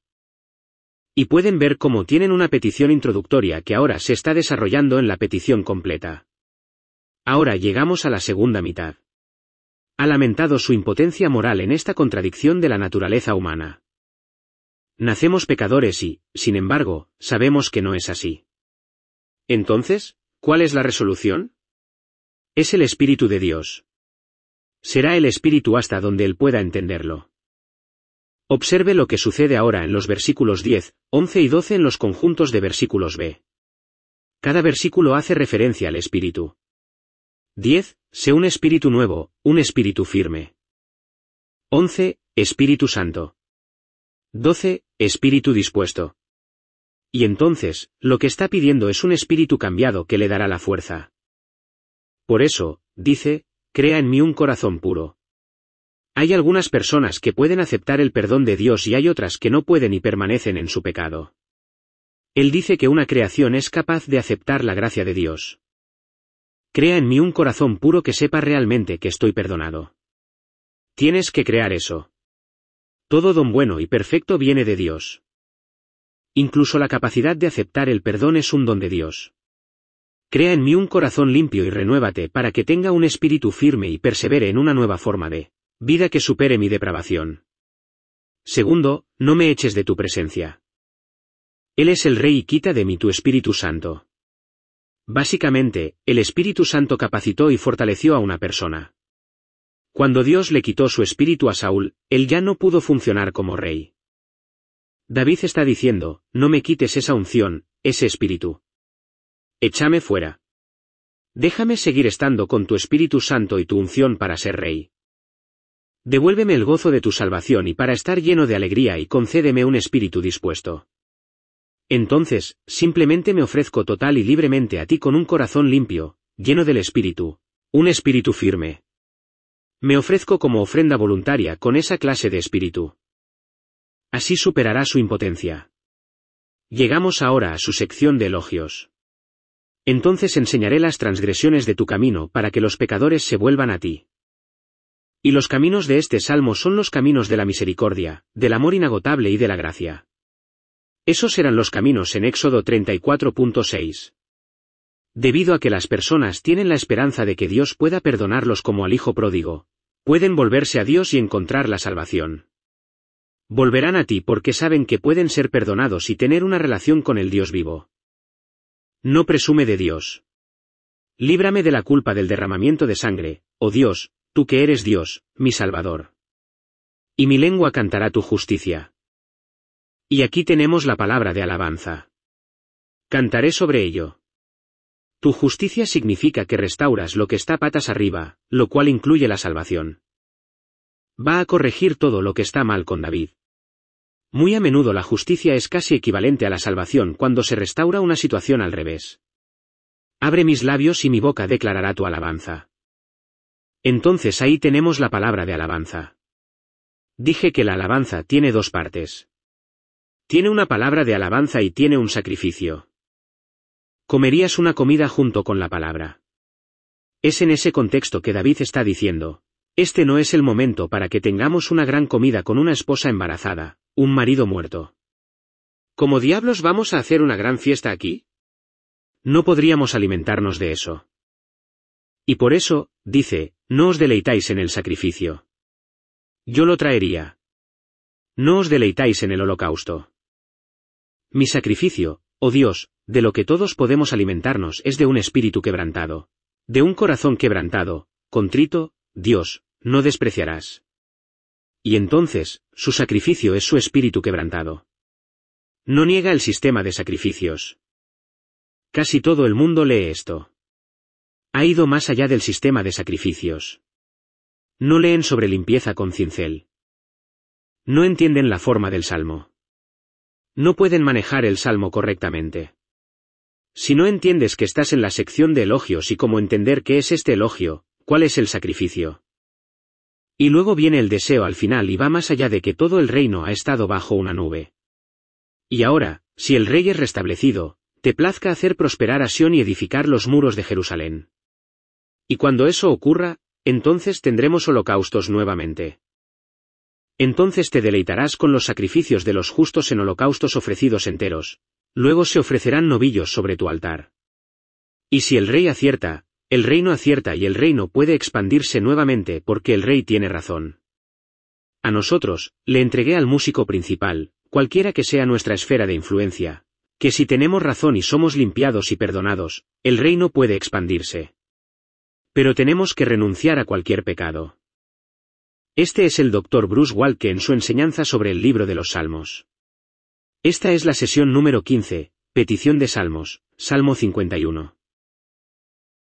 Y pueden ver cómo tienen una petición introductoria que ahora se está desarrollando en la petición completa. Ahora llegamos a la segunda mitad. Ha lamentado su impotencia moral en esta contradicción de la naturaleza humana. Nacemos pecadores y, sin embargo, sabemos que no es así. Entonces, ¿cuál es la resolución? Es el Espíritu de Dios. Será el Espíritu hasta donde él pueda entenderlo. Observe lo que sucede ahora en los versículos 10, 11 y 12 en los conjuntos de versículos B. Cada versículo hace referencia al Espíritu. 10. Sé un espíritu nuevo, un espíritu firme. 11. Espíritu Santo. 12. Espíritu dispuesto. Y entonces, lo que está pidiendo es un espíritu cambiado que le dará la fuerza. Por eso, dice, crea en mí un corazón puro. Hay algunas personas que pueden aceptar el perdón de Dios y hay otras que no pueden y permanecen en su pecado. Él dice que una creación es capaz de aceptar la gracia de Dios. Crea en mí un corazón puro que sepa realmente que estoy perdonado. Tienes que crear eso. Todo don bueno y perfecto viene de Dios. Incluso la capacidad de aceptar el perdón es un don de Dios. Crea en mí un corazón limpio y renuévate para que tenga un espíritu firme y persevere en una nueva forma de vida que supere mi depravación. Segundo, no me eches de tu presencia. Él es el Rey y quita de mí tu Espíritu Santo. Básicamente, el Espíritu Santo capacitó y fortaleció a una persona. Cuando Dios le quitó su espíritu a Saúl, él ya no pudo funcionar como rey. David está diciendo, no me quites esa unción, ese espíritu. Échame fuera. Déjame seguir estando con tu Espíritu Santo y tu unción para ser rey. Devuélveme el gozo de tu salvación y para estar lleno de alegría y concédeme un espíritu dispuesto. Entonces, simplemente me ofrezco total y libremente a ti con un corazón limpio, lleno del Espíritu, un espíritu firme. Me ofrezco como ofrenda voluntaria con esa clase de espíritu. Así superará su impotencia. Llegamos ahora a su sección de elogios. Entonces enseñaré las transgresiones de tu camino para que los pecadores se vuelvan a ti. Y los caminos de este salmo son los caminos de la misericordia, del amor inagotable y de la gracia. Esos eran los caminos en Éxodo 34.6. Debido a que las personas tienen la esperanza de que Dios pueda perdonarlos como al hijo pródigo, pueden volverse a Dios y encontrar la salvación. Volverán a ti porque saben que pueden ser perdonados y tener una relación con el Dios vivo. No presume de Dios. Líbrame de la culpa del derramamiento de sangre, oh Dios, tú que eres Dios, mi Salvador. Y mi lengua cantará tu justicia. Y aquí tenemos la palabra de alabanza. Cantaré sobre ello. Tu justicia significa que restauras lo que está patas arriba, lo cual incluye la salvación. Va a corregir todo lo que está mal con David. Muy a menudo la justicia es casi equivalente a la salvación cuando se restaura una situación al revés. Abre mis labios y mi boca declarará tu alabanza. Entonces ahí tenemos la palabra de alabanza. Dije que la alabanza tiene dos partes. Tiene una palabra de alabanza y tiene un sacrificio. Comerías una comida junto con la palabra. Es en ese contexto que David está diciendo, este no es el momento para que tengamos una gran comida con una esposa embarazada, un marido muerto. ¿Cómo diablos vamos a hacer una gran fiesta aquí? No podríamos alimentarnos de eso. Y por eso, dice, no os deleitáis en el sacrificio. Yo lo traería. No os deleitáis en el holocausto. Mi sacrificio, oh Dios, de lo que todos podemos alimentarnos es de un espíritu quebrantado. De un corazón quebrantado, contrito, Dios, no despreciarás. Y entonces, su sacrificio es su espíritu quebrantado. No niega el sistema de sacrificios. Casi todo el mundo lee esto. Ha ido más allá del sistema de sacrificios. No leen sobre limpieza con cincel. No entienden la forma del salmo. No pueden manejar el salmo correctamente. Si no entiendes que estás en la sección de elogios y cómo entender qué es este elogio, cuál es el sacrificio. Y luego viene el deseo al final y va más allá de que todo el reino ha estado bajo una nube. Y ahora, si el rey es restablecido, te plazca hacer prosperar a Sión y edificar los muros de Jerusalén. Y cuando eso ocurra, entonces tendremos holocaustos nuevamente. Entonces te deleitarás con los sacrificios de los justos en holocaustos ofrecidos enteros, luego se ofrecerán novillos sobre tu altar. Y si el rey acierta, El reino acierta y el reino puede expandirse nuevamente porque el rey tiene razón. A nosotros, le entregué al músico principal, cualquiera que sea nuestra esfera de influencia, que si tenemos razón y somos limpiados y perdonados, el reino puede expandirse. Pero tenemos que renunciar a cualquier pecado. Este es el Dr. Bruce Waltke en su enseñanza sobre el libro de los Salmos. Esta es la sesión número 15, petición de Salmos, Salmo 51.